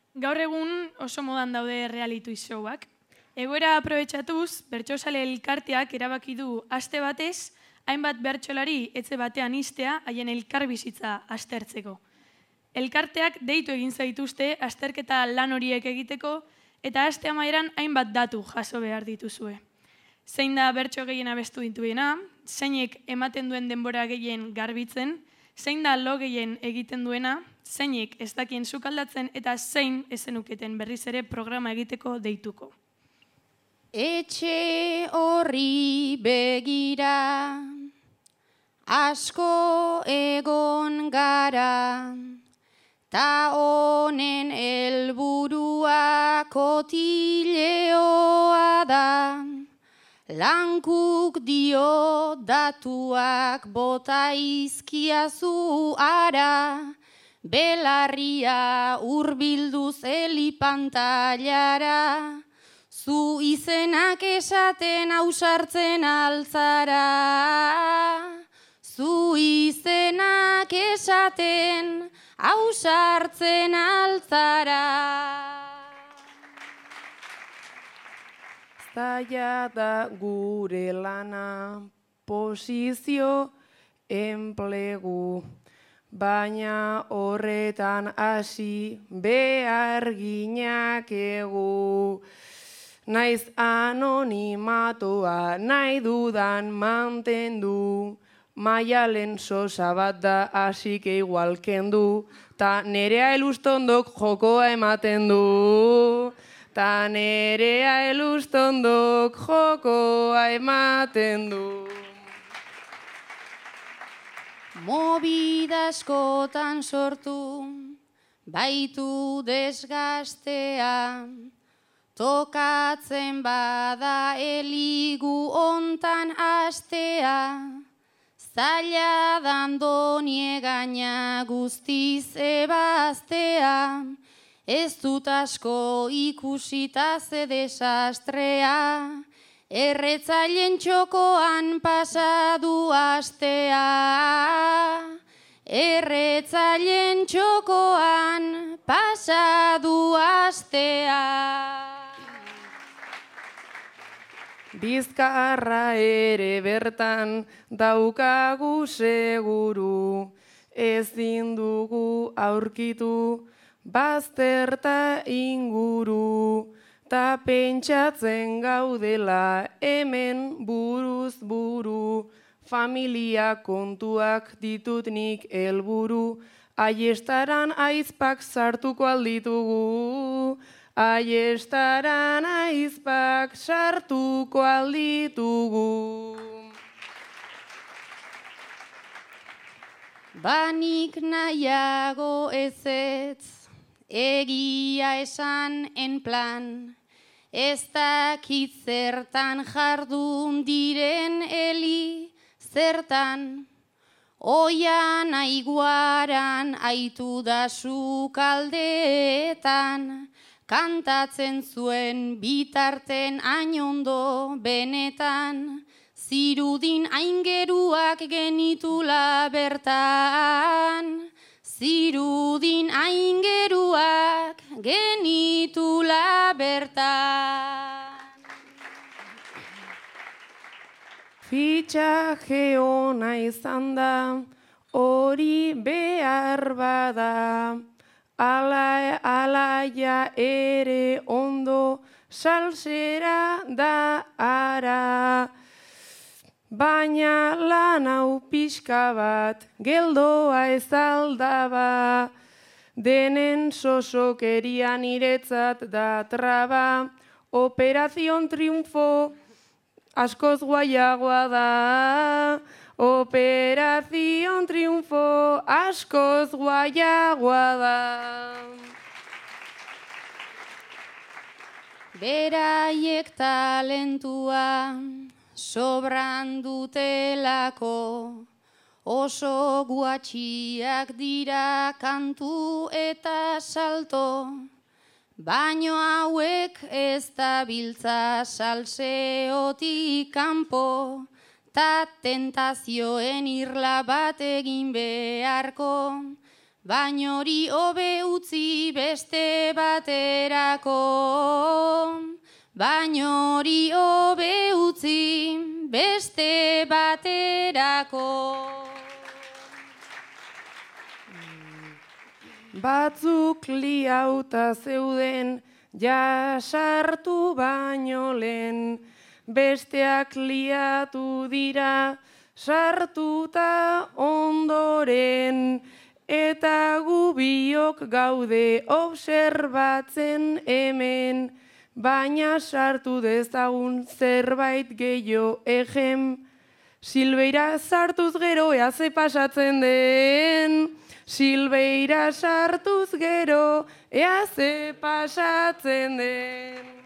Gaur egun oso modan daude reality showak. Egoera aprobetxatuz, bertsozale elkarteak erabaki du aste batez, hainbat bertsolari etxe batean istea haien elkarbizitza aztertzeko. Elkarteak deitu egin zaituzte azterketa lan horiek egiteko eta aste amaieran hainbat datu jaso behar dituzue. Zein da bertso gehien abestu dituena, zeinek ematen duen denbora gehien garbitzen, zein da lo gehien egiten duena, zeinek ez dakien sukaldatzen eta zein ezenuketen berriz ere programa egiteko deituko. Etxe horri begira, asko egon gara, ta honen helburua kotileoa da, lankuk dio datuak bota izkiazu ara, belarria hurbilduz helipantailara, zu izenak esaten ausartzen altzara, zu izenak esaten ausartzen altzara. Zaila da gure lana, posizio, enplegu, baina horretan hasi behar ginakegu. Naiz anonimatoa nahi dudan mantendu, Maialen Sosa bat da hasike igual kendu, ta nerea elustondok jokoa ematen du. Ta nerea elustondok jokoa ematen du. Mobida askotan sortu, baitu desgastea, tokatzen bada eligu ontan astea, zaila dandoni gaina guztiz ebaztea, ez dut asko ikusita ze desastrea, erretzailen txokoan pasadu astea, erretzailen txokoan pasadu astea. Bizkarra ere bertan daukagu seguru, ezin dugu aurkitu bazterta inguru, ta pentsatzen gaudela hemen buruz buru, familia kontuak ditut nik helburu, aiestaran aizpak sartuko alditugu, aiestaran aizpak sartuko alditugu. Banik nahiago ezetz, egia esan en plan, ez dakit zertan jardun diren heli zertan, oian aiguaran aitu da sukaldeetan, kantatzen zuen bitarten ainondo benetan, zirudin aingeruak genitula bertan, zirudin aingeruak genitula bertan. Fitxaje ona izan da, hori behar bada, alaia ere ondo salsera da ara. Baina lan hau pixka bat, geldoa ez aldaba, denen sosokeria niretzat da traba, Operazion Triunfo askoz guaiagoa da, Operazion Triunfo askoz guaiagoa da. Beraiek talentua sobran dutelako, oso guatxiak dira kantu eta salto, baino hauek ez dabiltza salseotik kanpo, ta tentazioen irla bat egin beharko, baina hori hobe utzi beste baterako. Baina hori hobe utzi beste baterako. Batzuk liauta zeuden jasartu baino lehen, besteak liatu dira sartuta ondoren, eta gu biok gaude obserbatzen hemen, baina sartu dezagun zerbait gehiago ejem. Silbeira sartuz gero ea ze pasatzen den, Silbeira sartuz gero ea ze pasatzen den.